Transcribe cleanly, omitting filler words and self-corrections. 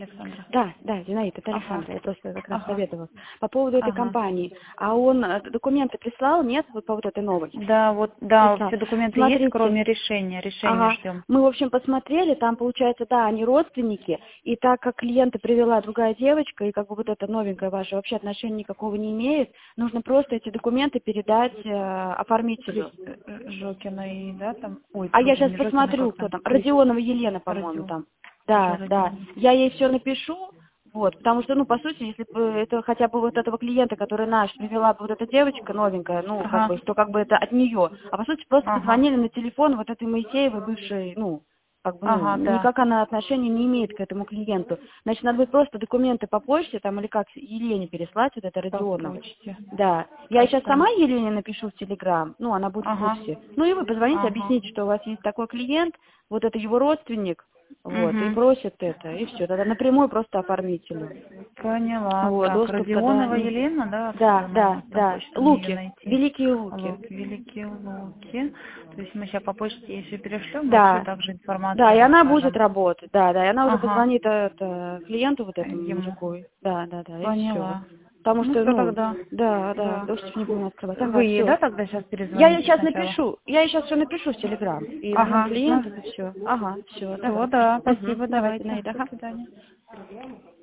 Александра. Да, Зинаида, это Ага. Александра, я просто как раз Ага. советовала. По поводу этой Ага. компании. А он документы прислал, нет, вот по вот этой новой? Да, вот, да, Прислал. все документы есть, Смотрите, кроме решения. Решение ага, ждем. мы, в общем, посмотрели, там, получается, да, они родственники, и так как клиента привела другая девочка, и как бы вот эта новенькая ваша вообще отношения никакого не имеет, нужно просто эти документы передать оформителю. Жокиной, да, там? Ой, А я вроде сейчас не Жокиной, посмотрю, как кто там? там. Родионова Елена, по-моему, Родион. там. Уже Да. Родион. Я ей все напишу, вот, потому что, ну, по сути, если бы это хотя бы вот этого клиента, который наш, привела бы вот эта девочка новенькая, ну, как Ага. бы, что как бы это от нее. А по сути, просто Ага. позвонили на телефон вот этой Моисеевой, бывшей, ну, как бы, ну, Ага, да. никак она отношения не имеет к этому клиенту. Значит, надо будет просто документы по почте, там, или как Елене переслать, вот это По Родионовой. почте. Да. Я сейчас Хорошо. сама Елене напишу в Телеграм, ну, она будет в Ага. курсе. Ну, и вы позвоните, Ага. объясните, что у вас есть такой клиент, вот это его родственник, вот, и Угу. просит это, и все. Тогда напрямую просто оформителю. Поняла. Вот, Так, доступ тогда Родионова не... Елена, да, откуда нам по Да. почте мне ее Луки, найти? Великие Луки. Великие Луки. То есть мы сейчас по почте ей все перешлем и всю Да, также да, информацию и она будет расскажем. работать, да, и она уже Ага. позвонит клиенту вот этому Ему. мужику, да, и все. Поняла. Потому Ну что, все ну, тогда. да, Да. доступ не будем открывать. Вы Ага, ей, все. да, тогда сейчас Я ей перезвоните сейчас сначала? напишу, я ей сейчас все напишу в Телеграм. И номер Ага. Ну, клиентов, и все. Ага, все, все, давайте. да. Угу, Спасибо, давайте, давайте. Наида, До ага. свидания.